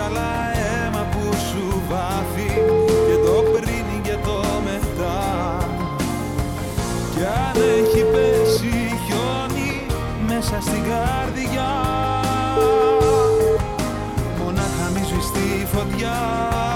καλά αίμα που σου βάφει και το πριν και το μετά. Κι αν έχει πέσει χιόνι μέσα στην καρδιά, μονάχα μη σβηστεί η φωτιά.